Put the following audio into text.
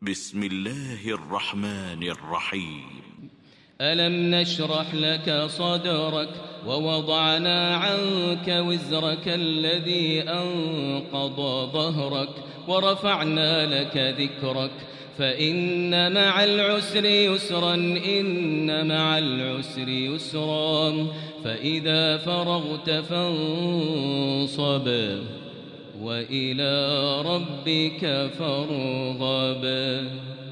بسم الله الرحمن الرحيم. ألم نشرح لك صدرك ووضعنا عنك وزرك الذي أنقض ظهرك ورفعنا لك ذكرك فإن مع العسر يسرا إن مع العسر يسرا فإذا فرغت فانصب وإلى ربك فارغب.